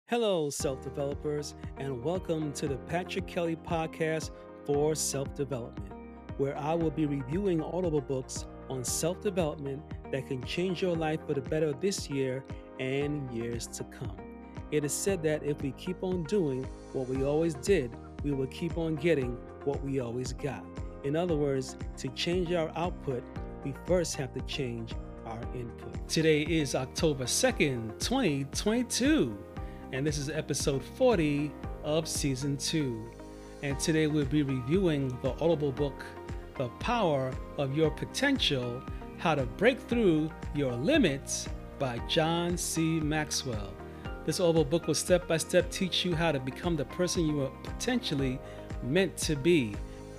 Hello, self developers, and welcome to the Patrick Kelly Podcast for Self Development, where I will be reviewing audible books on self development that can change your life for the better this year and years to come. It is said that if we keep on doing what we always did, we will keep on getting what we always got. In other words, to change our output, we first have to change our input. Today is October 2nd, 2022. And this is episode 40 of season 2. And today we'll be reviewing the audible book, The Power of Your Potential: How to Break Through Your Limits by John C. Maxwell. This audible book will step-by-step teach you how to become the person you are potentially meant to be.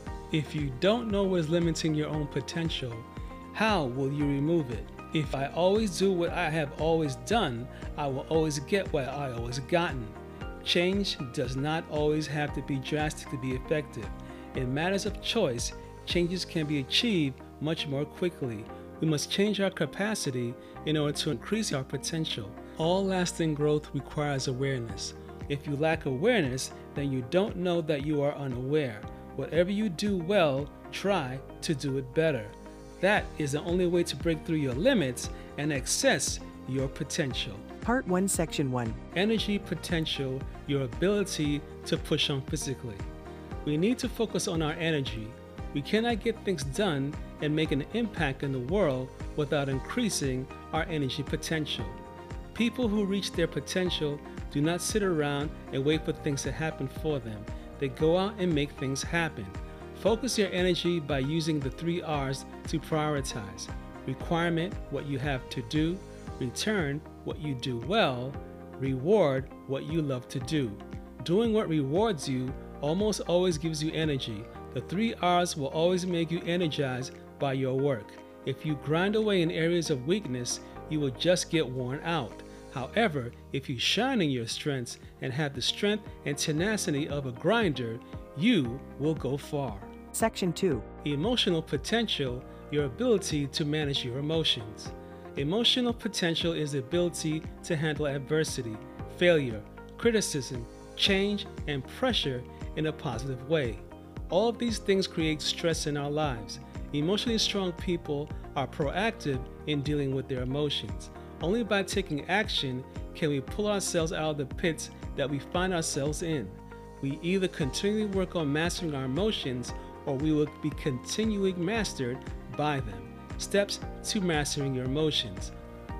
If you don't know what is limiting your own potential, how will you remove it? If I always do what I have always done, I will always get what I always gotten. Change does not always have to be drastic to be effective. In matters of choice, changes can be achieved much more quickly. We must change our capacity in order to increase our potential. All lasting growth requires awareness. If you lack awareness, then you don't know that you are unaware. Whatever you do well, try to do it better. That is the only way to break through your limits and access your potential. Part 1, Section 1. Energy potential, your ability to push on physically. We need to focus on our energy. We cannot get things done and make an impact in the world without increasing our energy potential. People who reach their potential do not sit around and wait for things to happen for them. They go out and make things happen. Focus your energy by using the 3 R's to prioritize. Requirement, what you have to do. Return, what you do well. Reward, what you love to do. Doing what rewards you almost always gives you energy. The 3 R's will always make you energized by your work. If you grind away in areas of weakness, you will just get worn out. However, if you shine in your strengths and have the strength and tenacity of a grinder, you will go far. Section 2. Emotional potential, your ability to manage your emotions. Emotional potential is the ability to handle adversity, failure, criticism, change, and pressure in a positive way. All of these things create stress in our lives. Emotionally strong people are proactive in dealing with their emotions. Only by taking action can we pull ourselves out of the pits that we find ourselves in. We either continually work on mastering our emotions, or we will be continually mastered by them. Steps to mastering your emotions.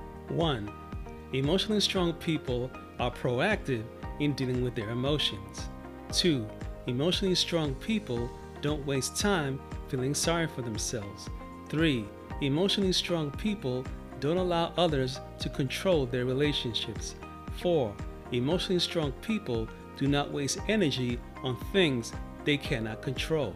1. Emotionally strong people are proactive in dealing with their emotions. 2. Emotionally strong people don't waste time feeling sorry for themselves. 3. Emotionally strong people don't allow others to control their relationships. 4. Emotionally strong people do not waste energy on things they cannot control.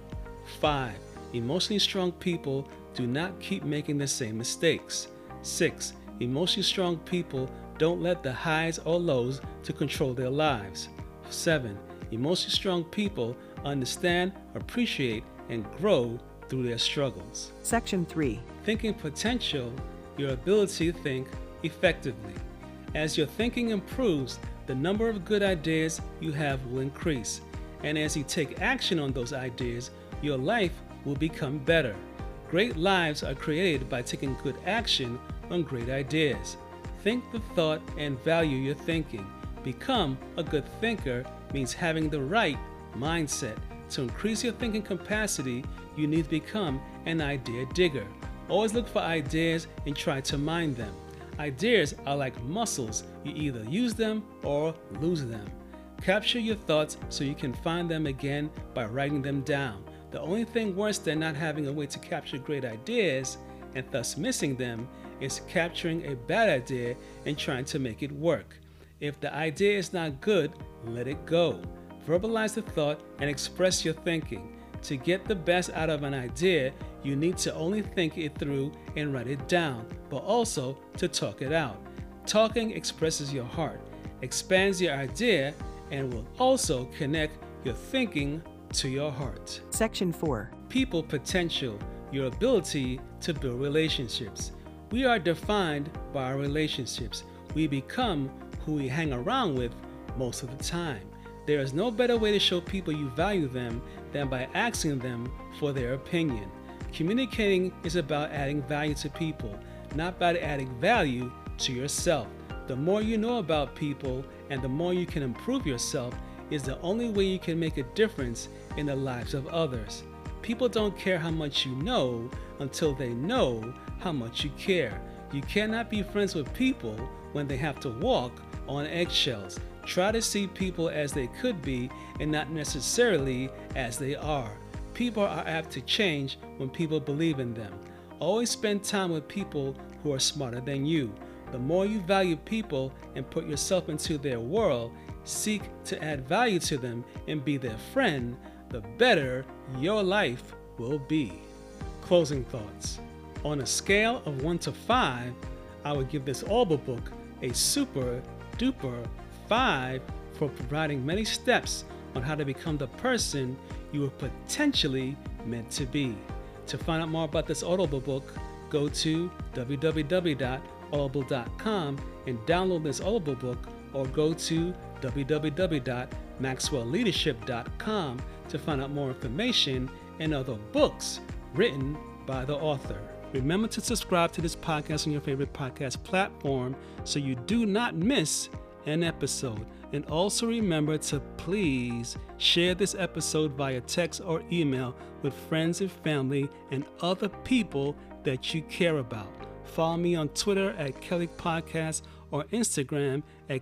5. Emotionally strong people do not keep making the same mistakes. 6. Emotionally strong people don't let the highs or lows to control their lives. 7. Emotionally strong people understand, appreciate, and grow through their struggles. Section 3. Thinking potential, your ability to think effectively. As your thinking improves, the number of good ideas you have will increase. And as you take action on those ideas, your life will become better. Great lives are created by taking good action on great ideas. Think the thought and value your thinking. Become a good thinker means having the right mindset. To increase your thinking capacity, you need to become an idea digger. Always look for ideas and try to mine them. Ideas are like muscles. You either use them or lose them. Capture your thoughts so you can find them again by writing them down. The only thing worse than not having a way to capture great ideas and thus missing them is capturing a bad idea and trying to make it work. If the idea is not good, let it go. Verbalize the thought and express your thinking. To get the best out of an idea, you need to only think it through and write it down, but also to talk it out. Talking expresses your heart, expands your idea, and will also connect your thinking to your heart. Section 4. People potential, your ability to build relationships. We are defined by our relationships. We become who we hang around with most of the time. There is no better way to show people you value them than by asking them for their opinion. Communicating is about adding value to people, not about adding value to yourself. The more you know about people and the more you can improve yourself is the only way you can make a difference in the lives of others. People don't care how much you know until they know how much you care. You cannot be friends with people when they have to walk on eggshells. Try to see people as they could be and not necessarily as they are. People are apt to change when people believe in them. Always spend time with people who are smarter than you. The more you value people and put yourself into their world, seek to add value to them and be their friend, the better your life will be. Closing thoughts. On a scale of 1 to 5, I would give this Audible book a super duper 5 for providing many steps on how to become the person you are potentially meant to be. To find out more about this Audible book, go to www.audible.com and download this Audible book, or go to www.maxwellleadership.com to find out more information and other books written by the author. Remember to subscribe to this podcast on your favorite podcast platform so you do not miss an episode. And also remember to please share this episode via text or email with friends and family and other people that you care about. Follow me on Twitter at Kelly Podcast or Instagram at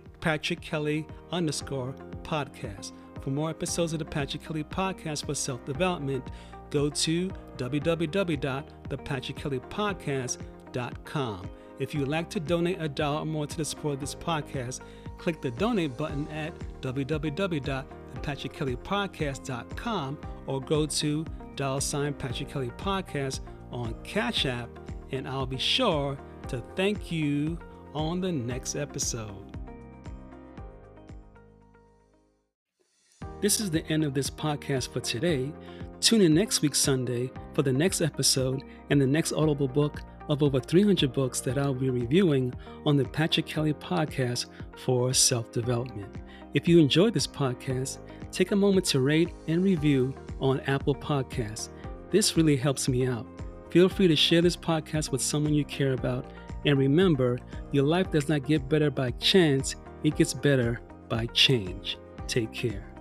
PatrickKelly_podcast. For more episodes of the Patrick Kelly Podcast for self-development, go to www.thepatrickkellypodcast.com. If you would like to donate $1 or more to the support of this podcast, click the donate button at www.thepatrickkellypodcast.com or go to $Patrick Kelly Podcast on Cash App, and I'll be sure to thank you on the next episode. This is the end of this podcast for today. Tune in next week Sunday for the next episode and the next Audible book of over 300 books that I'll be reviewing on the Patrick Kelly Podcast for self-development. If you enjoyed this podcast, take a moment to rate and review on Apple Podcasts. This really helps me out. Feel free to share this podcast with someone you care about. And remember, your life does not get better by chance, it gets better by change. Take care.